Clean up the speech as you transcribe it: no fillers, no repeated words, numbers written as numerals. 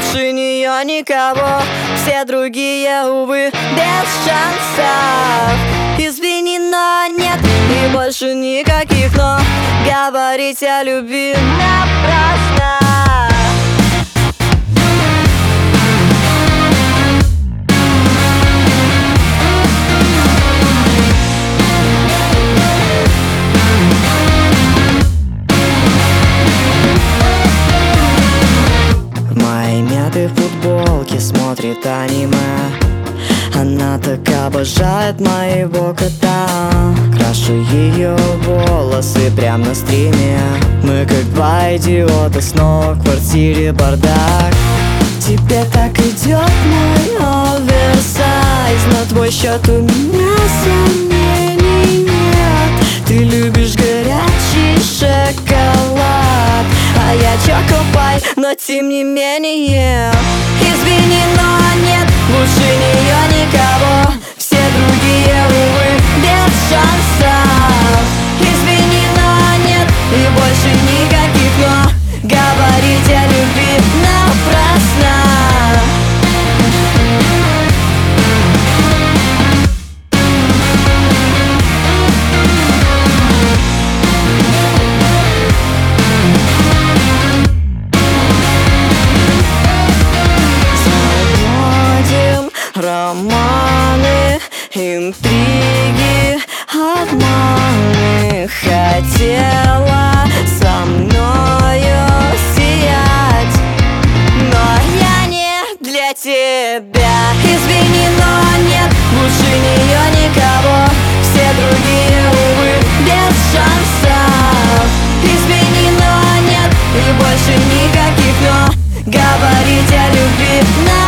Лучше нее никого, все другие, увы, без шансов. Извини, но нет, и больше никаких но. Говорить о любви напрасно. В футболке смотрит аниме. Она так обожает моего кота. Крашу ее волосы прямо на стриме. Мы как два идиота, снова в квартире бардак. Тебе так идет мой оверсайз, но твой счет у меня сомнений нет. Ты любишь горячий шоколад, а я чокопай, но тем не менее. Извини, но нет, лучше нее никого, все другие, увы, без шансов. Извини, но нет, и больше никаких но. Говорить о любви напрасно. Романы, интриги, обманы. Хотела со мною сиять, но я не для тебя. Извини, но нет, лучше нее никого, все другие, увы, без шансов. Извини, но нет, и больше никаких но. Говорить о любви